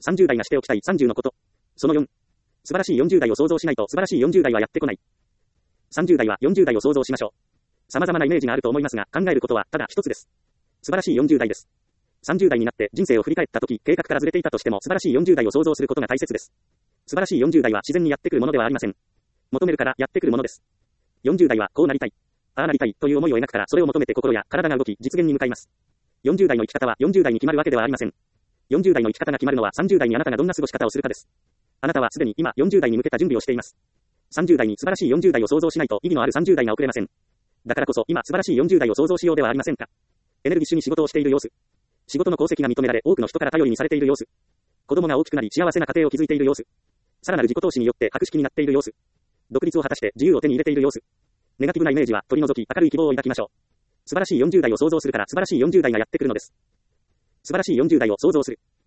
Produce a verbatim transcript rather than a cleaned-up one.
さんじゅう代がしておきたいさんじゅうのこと。そのよん。素晴らしいよんじゅう代を想像しないと素晴らしいよんじゅう代はやってこない。さんじゅう代はよんじゅう代を想像しましょう。様々なイメージがあると思いますが、考えることはただ一つです。素晴らしいよんじゅう代です。さんじゅう代になって人生を振り返ったとき、計画からずれていたとしても素晴らしいよんじゅう代を想像することが大切です。素晴らしいよんじゅう代は自然にやってくるものではありません。求めるからやってくるものです。よんじゅう代はこうなりたい、ああなりたいという思いを描くから、それを求めて心や体が動き、実現に向かいます。よんじゅう代の生き方はよんじゅう代に決まるわけではありません。よんじゅう代の生き方が決まるのはさんじゅう代にあなたがどんな過ごし方をするかです。あなたはすでに今よんじゅう代に向けた準備をしています。さんじゅう代に素晴らしいよんじゅう代を想像しないと意義のあるさんじゅう代が送れません。だからこそ今素晴らしいよんじゅう代を想像しようではありませんか。エネルギッシュに仕事をしている様子。仕事の功績が認められ多くの人から頼りにされている様子。子供が大きくなり幸せな家庭を築いている様子。さらなる自己投資によって博識になっている様子。独立を果たして自由を手に入れている様子。ネガティブなイメージは取り除き明るい希望を抱きましょう。素晴らしいよんじゅう代を想像するから素晴らしいよんじゅう代がやってくるのです。素晴らしいよんじゅう代を想像する。